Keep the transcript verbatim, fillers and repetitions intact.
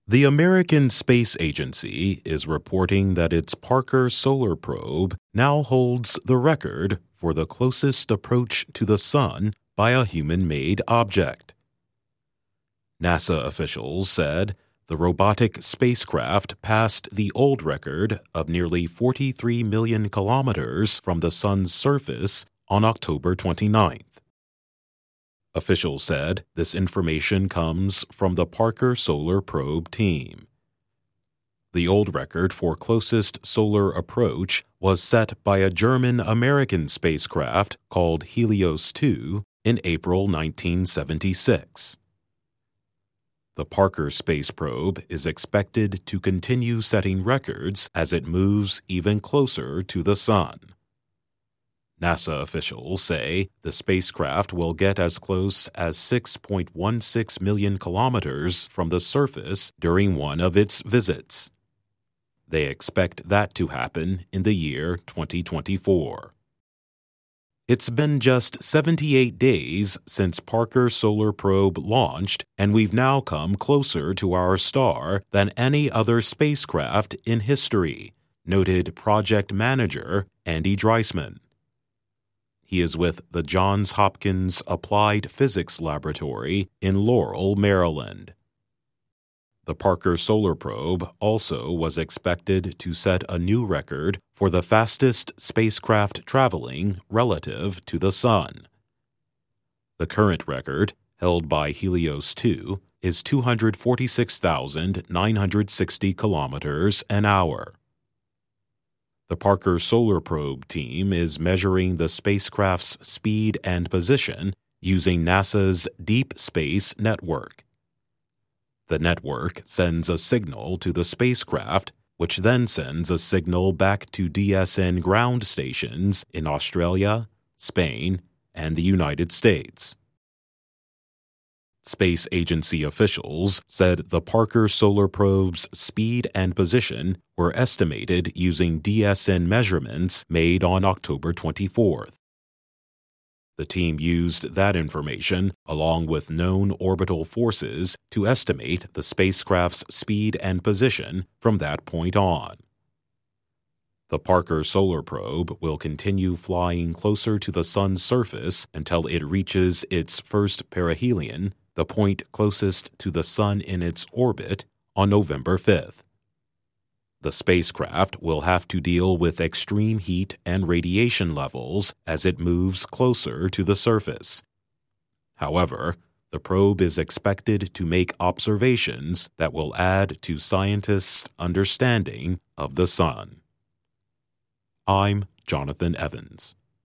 The American Space Agency is reporting that its Parker Solar Probe now holds the record for the closest approach to the Sun by a human-made object. NASA officials said the robotic spacecraft passed the old record of nearly forty-three million kilometers from the Sun's surface on October twenty-ninth. Officials said this information comes from the Parker Solar Probe team. The old record for closest solar approach was set by a German-American spacecraft called Helios two in April nineteen seventy-six. The Parker Space Probe is expected to continue setting records as it moves even closer to the Sun. NASA officials say the spacecraft will get as close as six point one six million kilometers from the surface during one of its visits. They expect that to happen in the year twenty twenty-four. It's been just seventy-eight days since Parker Solar Probe launched, and we've now come closer to our star than any other spacecraft in history, noted project manager Andy Dreisman. He is with the Johns Hopkins Applied Physics Laboratory in Laurel, Maryland. The Parker Solar Probe also was expected to set a new record for the fastest spacecraft traveling relative to the Sun. The current record, held by Helios two, is two hundred forty-six thousand nine hundred sixty kilometers an hour. The Parker Solar Probe team is measuring the spacecraft's speed and position using NASA's Deep Space Network. The network sends a signal to the spacecraft, which then sends a signal back to D S N ground stations in Australia, Spain, and the United States. Space Agency officials said the Parker Solar Probe's speed and position were estimated using D S N measurements made on October twenty-fourth. The team used that information, along with known orbital forces, to estimate the spacecraft's speed and position from that point on. The Parker Solar Probe will continue flying closer to the Sun's surface until it reaches its first perihelion, the point closest to the Sun in its orbit, on November fifth. The spacecraft will have to deal with extreme heat and radiation levels as it moves closer to the surface. However, the probe is expected to make observations that will add to scientists' understanding of the Sun. I'm Jonathan Evans.